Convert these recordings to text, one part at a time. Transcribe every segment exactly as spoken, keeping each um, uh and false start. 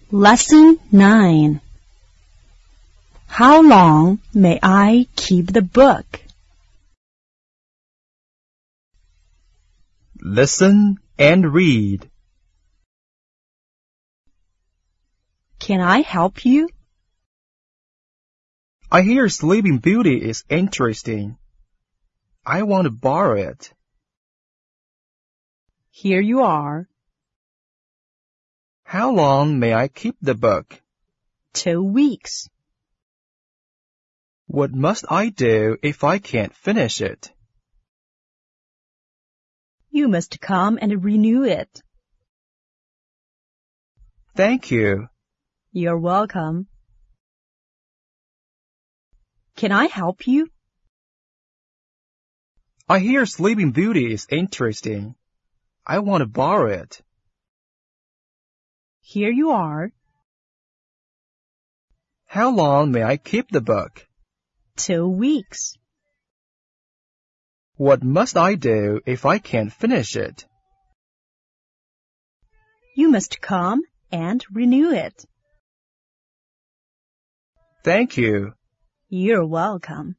Lesson nine. How long may I keep the book? Listen and read. Can I help you? I hear Sleeping Beauty is interesting. I want to borrow it. Here you are. How long may I keep the book? Two weeks. What must I do if I can't finish it? You must come and renew it. Thank you. You're welcome. Can I help you? I hear Sleeping Beauty is interesting. I want to borrow it. Here you are. How long may I keep the book? Two weeks. What must I do if I can't finish it? You must come and renew it. Thank you. You're welcome.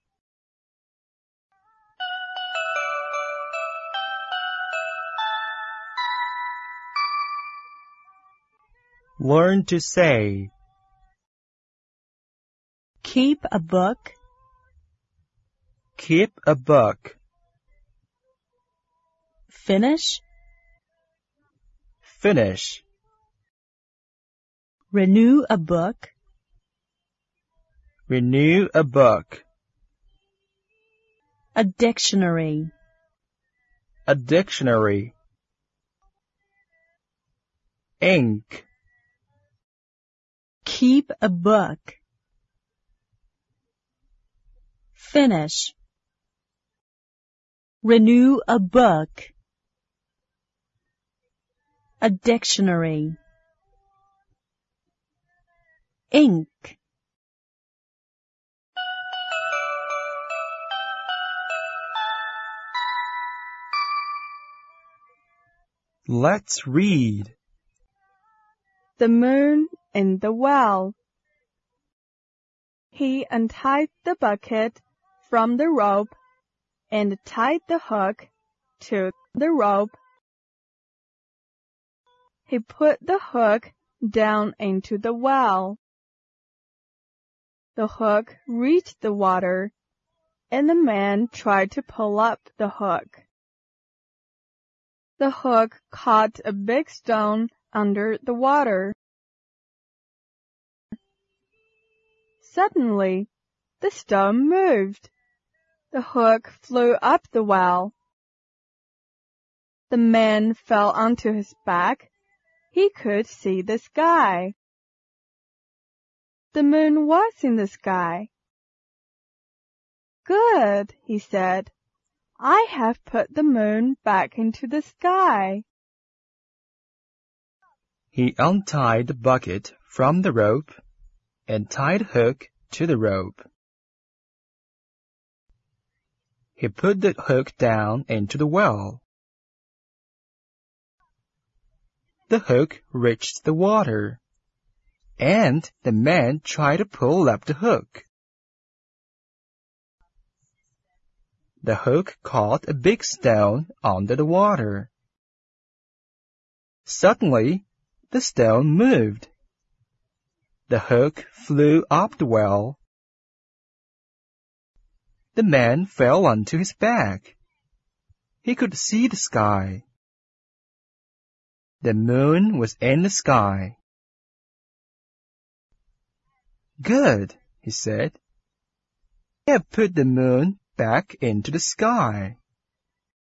Learn to say. Keep a book. Keep a book. Finish. Finish. Renew a book. Renew a book. A dictionary. A dictionary. Ink. Keep a book. Finish. Renew a book. A dictionary. Ink. Let's read. The moon in the well. He untied the bucket from the rope and tied the hook to the rope. He put the hook down into the well. The hook reached the water, and the man tried to pull up the hook. The hook caught a big stone under the water. Suddenly, the stone moved. The hook flew up the well. The man fell onto his back. He could see the sky. The moon was in the sky. Good, he said. I have put the moon back into the sky. He untied the bucket from the rope and tied hook to the rope. He put the hook down into the well. The hook reached the water, and the man tried to pull up the hook. The hook caught a big stone under the water. Suddenly, the stone moved. The hook flew up the well. The man fell onto his back. He could see the sky. The moon was in the sky. Good, he said. I have put the moon back into the sky.